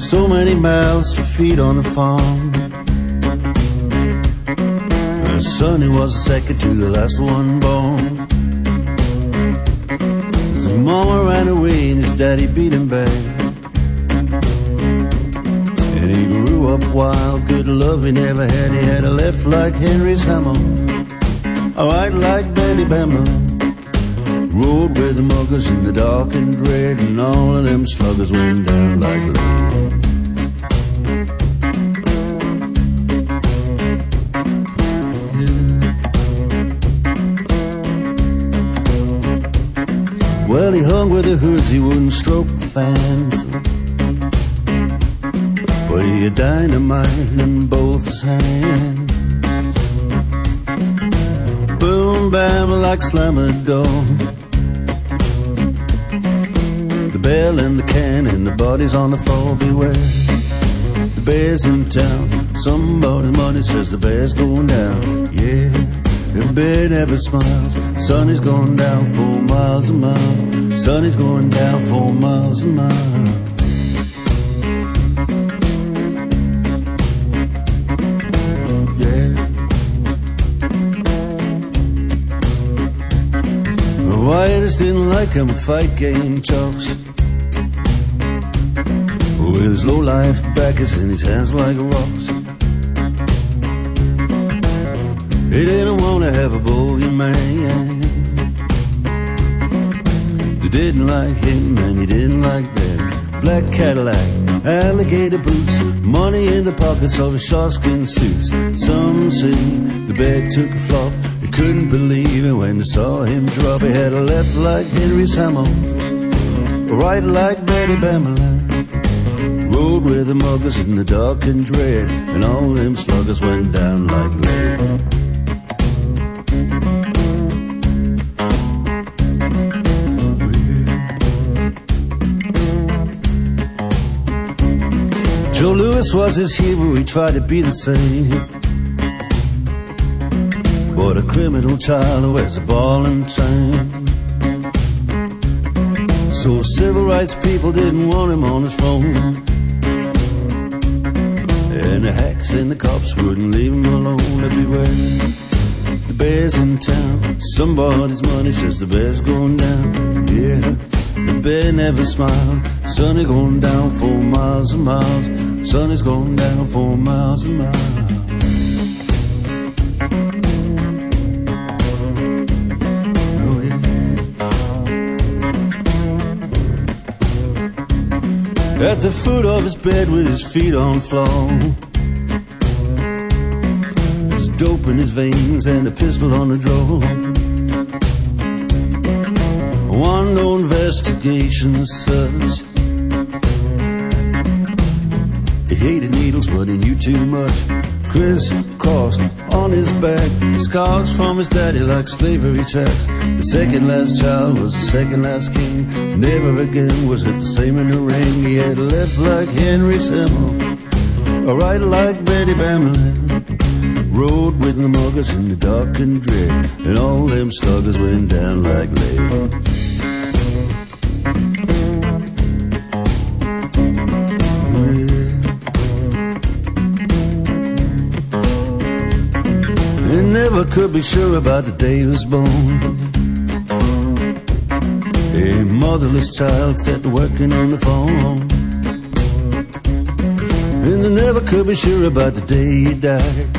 So many miles to feed on the farm. Sonny was the second to the last one born. His mama ran away and his daddy beat him back. And he grew up wild, good love he never had. He had a left like Henry's hammer, a right like Benny Bamberlin. Rode with the muggers in the dark and dread, and all of them sluggers went down like lead. Well, he hung with the hoods, he wouldn't stroke the fans, but he had dynamite in both his hands. Boom, bam, like slammer door. The bell and the can and the bodies on the floor, beware. The bear's in town, somebody's money says the bear's going down. Yeah, the bear never smiles. Sun is going down 4 miles a mile. Sun is going down 4 miles a mile. Yeah. The Writers didn't like him, fight game jokes. With his low-life backers in his hands like rocks. He didn't want to have a bogeyman. They didn't like him and he didn't like them. Black Cadillac, alligator boots, money in the pockets of his sharkskin suits. Some say the bear took a flop. They couldn't believe it when they saw him drop. He had a left like Henry's hammer, a right like Betty Bamberlin. Rode with the muggers in the dark and dread, and all them sluggers went down like lead. Joe Louis was his hero, he tried to be the same. But a criminal child who wears a ball and chain. So civil rights people didn't want him on his throne. And the hacks and the cops wouldn't leave him alone. Everywhere the bear's in town, somebody's money says the bear's going down. Yeah, the bear never smiled. Sun is going down 4 miles and miles. Sun is going down 4 miles and miles. Oh yeah. At the foot of his bed with his feet on the floor, there's dope in his veins and a pistol on the drawer. One no investigation says he hated needles, but he knew too much. Crisscrossed on his back, scars from his daddy like slavery tracks. The second last child was the second last king. Never again was it the same in the ring. He had a left like Henry's hammer, a right like Betty Bamberlin. Rode with the muggers in the dark and dread, and all them sluggers went down like lead. Never could be sure about the day he was born. A motherless child set to working on the phone. And they never could be sure about the day he died.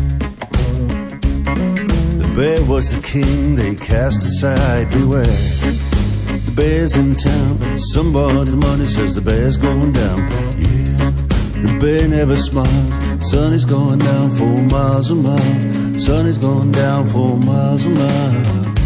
The bear was the king they cast aside. Beware, the bear's in town, somebody's money says the bear's going down. Yeah, the bear never smiles. Sun is going down 4 miles a mile. Sun is going down 4 miles a mile.